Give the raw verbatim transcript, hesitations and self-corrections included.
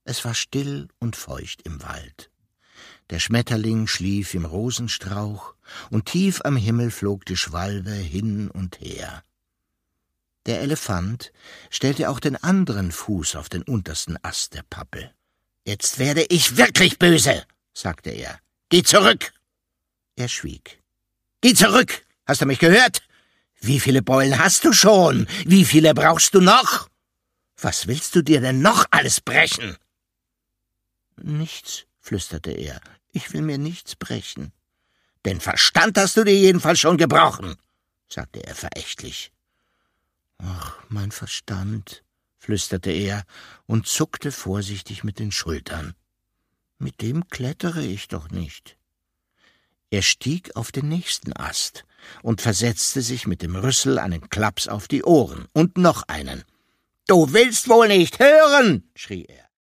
Es war still und feucht im Wald. Der Schmetterling schlief im Rosenstrauch, und tief am Himmel flog die Schwalbe hin und her. Der Elefant stellte auch den anderen Fuß auf den untersten Ast der Pappel. »Jetzt werde ich wirklich böse«, sagte er. »Geh zurück!« Er schwieg. »Geh zurück! Hast du mich gehört? Wie viele Beulen hast du schon? Wie viele brauchst du noch? Was willst du dir denn noch alles brechen?« »Nichts«, flüsterte er. »Ich will mir nichts brechen.« »Den Verstand hast du dir jedenfalls schon gebrochen«, sagte er verächtlich. »Ach, mein Verstand«, flüsterte er und zuckte vorsichtig mit den Schultern. »Mit dem klettere ich doch nicht.« Er stieg auf den nächsten Ast und versetzte sich mit dem Rüssel einen Klaps auf die Ohren und noch einen. »Du willst wohl nicht hören«, schrie er.